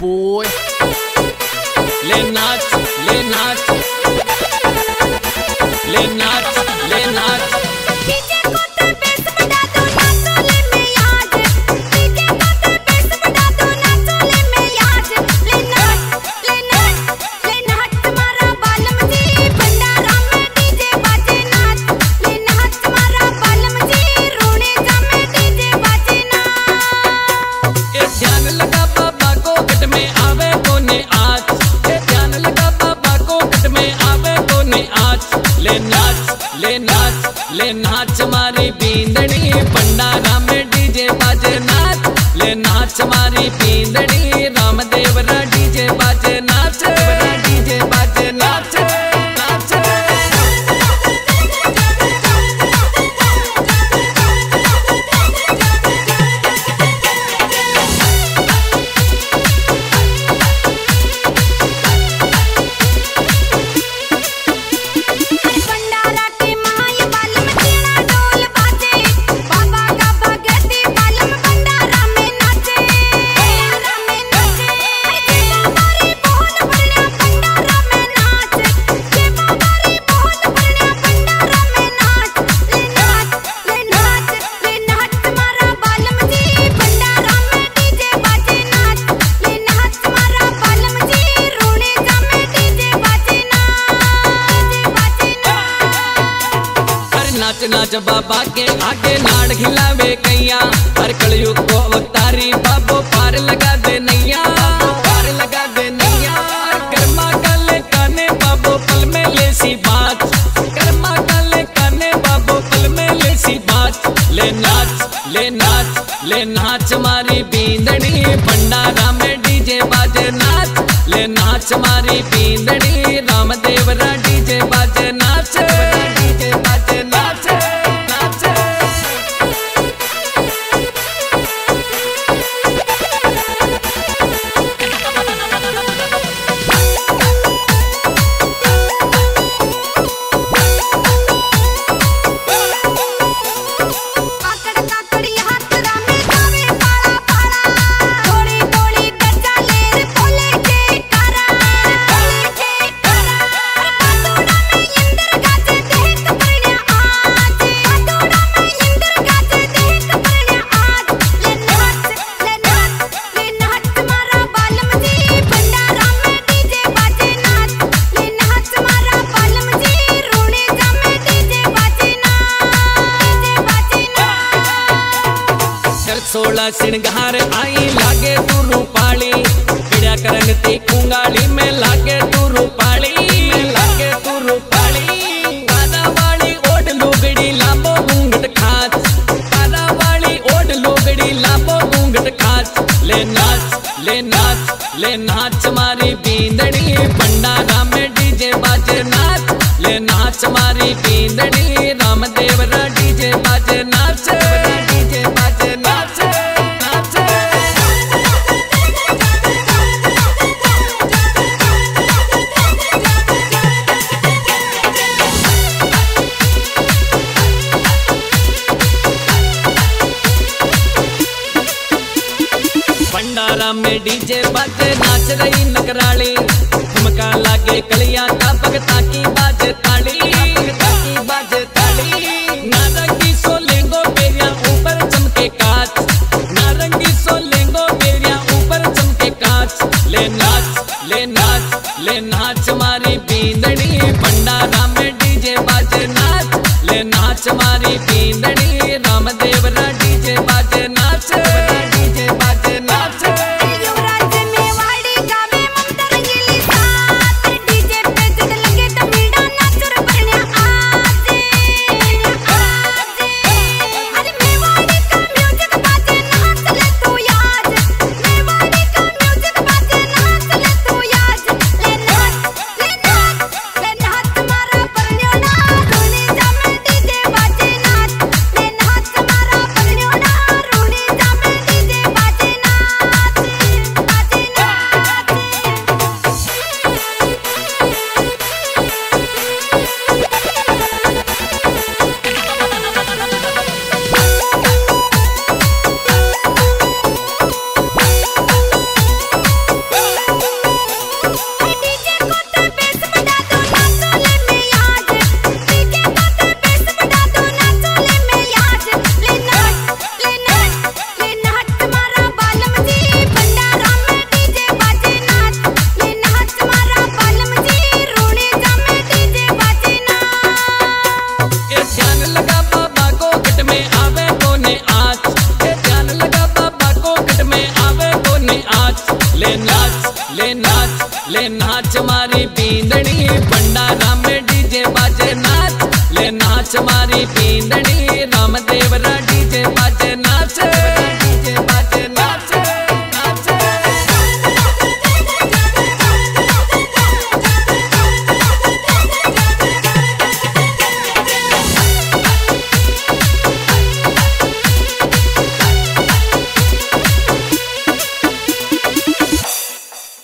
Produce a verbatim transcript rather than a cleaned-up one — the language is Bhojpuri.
boy. Le naच, le naच, le naच, le naच. डीजे को तो बेस बढ़ा दो नाचोले में याद। डीजे को तो बेस बढ़ा दो नाचोले में याद। ले नाच, ले नाच, ले नाच तुम्हारा बालम जी भंडारा में डीजे बाजे नाच। ले नाच तुम्हारा बालम जी रोने जा में डीजे बाजे नाच। ये ध्यान लगा बाबा को गट में आवे कोने आज। ये ध्यान लगा बाबा को गट में आवे कोने आज। ले नाच, ले नाच, ले नाच मारी बींदड़ी भंडारा में डीजे बाजे नाच। ले नाच मारी बींदड़ी रामदेव रा डीजे बाजे नाच। डीजे बाजे नाच, नाच। भंडारा के माय बालम जीना ढोल बाजे। बाबा का भगती बालम भंडारा में नाचे। भंडारा में नाचे। जे बाबारी बोल भरना भंडारा में नाच। जे बाबारी बोल भरना भंडारा में नाच। ले नाच, ले नाच, ले नाच तुम्हारा बालम जी भंडारा में डीजे बाजे नाच। ले नाच तुम्हारा बालम जी रोने जा में डीजे बाजे नाच। डीजे बाजे नाच। हर नाच नाच बाबा के आगे नाड़ खिलावे कैया। हर कलयुग को अवतारी बाबो पार लगा दे नैया। पार लगा दे नैया। कर्मा काले काने बाबो पल में लेसी बात। कर्मा काले काने बाबो पल में लेसी बात। ले नाच, ले नाच, ले नाच मारी बींदड़ी भंडारा में डीजे बाजे नाच। ले नाच मारी बींदड़ी रामदेव रा डीजे बाजे नाच। डीजे बाजे नाच, नाच। आकड़ काकड़ी हाथ रामे जावे पाला पाला। थोड़ी थोड़ी डजा लेर बोले के कारा। बोले के कारा। बातोड़ा में इंदर गाजे देख परण्या आज। बातोड़ा में इंदर गाजे देख परण्या आज। ले नाच, ले नाच, ले नाच तुम्हारा बालम जी भंडारा में डीजे बाजे नाच। ले नाच तुम्हारा बालम जी रोने जा में डीजे बाजे नाच। डीजे बाजे नाच। कर सोलह सिंगार आई लागे तू रूपाली। पिड़ा करंग ती कुंगाली में लागे तू रूपाली। लागे तू रूपाली। कादा वाली ओढ़ लुगड़ी लांबो घूंघट खाच। कादा वाली ओढ़ लुगड़ी लांबो घूंघट खाच। ले नाच, ले नाच, ले नाच मारी बींदड़ी भंडारा में डीजे बाजे नाच। ले नाच मारी बींदड़ी रामदेव रा डीजे बाजे नाच। डीजे बाजे नाच, नाच। भंडारा में डीजे बाजे नाच रही नगराली। ठुमका लागे कलिया का भगता की बाजे ताली। भगता की बाजे ताली। नारंगी सोलेंगो बेरिया ऊपर चमके कांच। नारंगी सोलेंगो बेरिया ऊपर चमके कांच। ले नाच, ले नाच, ले नाच मारी बींदड़ी भंडारा में डीजे बाजे नाच। ले नाच मारी बींदड़ी रामदेव रा डीजे बाजे नाच। डीजे बाजे नाच। युवराज मेवाड़ी गावे ममता रंगीली साथ। डीजे पे जद लगे तो मीठा नाच रे परण्या आज। आज। अरे मेवाड़ी का म्यूजिक बाजे नाच ले तू याद। मेवाड़ी का म्यूजिक बाजे नाच ले तू याद। ले नाच, ले नाच, ले नाच तुम्हारा परण्या ना रोने जा में डीजे बाजे नाच। ले नाच तुम्हारा परण्या ना रोने जा में डीजे ले नाच ले नाच ले नाच मारी पींदड़ी भंडारा में डीजे बाजे नाच ले नाच मारी पींदड़ी रामदेवरा डीजे बाजे नाच।